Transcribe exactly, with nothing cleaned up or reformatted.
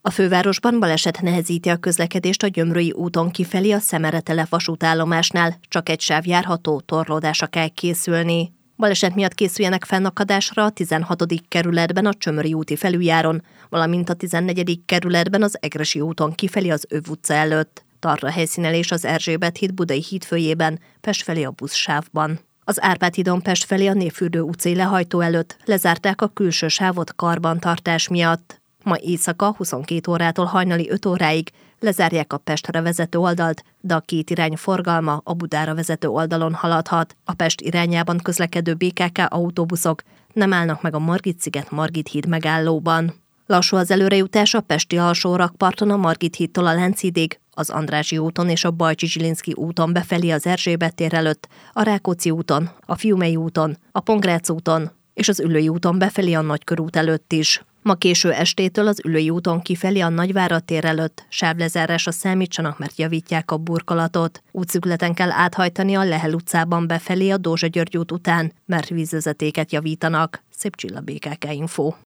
A fővárosban baleset nehezíti a közlekedést a Gyömrői úton kifelé a Szemere-Telep vasútállomásnál, csak egy sáv járható, torlódásra kell készülni. Baleset miatt készüljenek fennakadásra a tizenhatodik kerületben a Csömöri úti felüljáron, valamint a tizennegyedik kerületben az Egressy úton kifelé az Öv utca előtt. Tart a helyszínelés az Erzsébet híd Budai hídfőjében, Pest felé a buszsávban. Az Árpád hídon Pest felé a Névfürdő utcai lehajtó előtt lezárták a külső sávot karbantartás miatt. Ma éjszaka huszonkét órától hajnali öt óráig lezárják a Pestre vezető oldalt, de a két irány forgalma a Budára vezető oldalon haladhat. A Pest irányában közlekedő bé ká ká autóbuszok nem állnak meg a Margit-sziget Margit híd megállóban. Lassú az előrejutás a pesti alsó rakparton a Margit hídtól a Lánchídig, az Andrássy úton és a Bajcsy-Zsilinszky úton befelé az Erzsébet tér előtt, a Rákóczi úton, a Fiumei úton, a Pongrác úton és az Üllői úton befelé a Nagykörút előtt is. Ma késő estétől az Üllői úton kifelé a Nagyvárad tér előtt sávlezárásra számítsanak, mert javítják a burkolatot. Útszűkületen kell áthajtani a Lehel utcában befelé a Dózsa György út után, mert vízvezetéket javítanak. Szép Csilla, bé ká ká Info.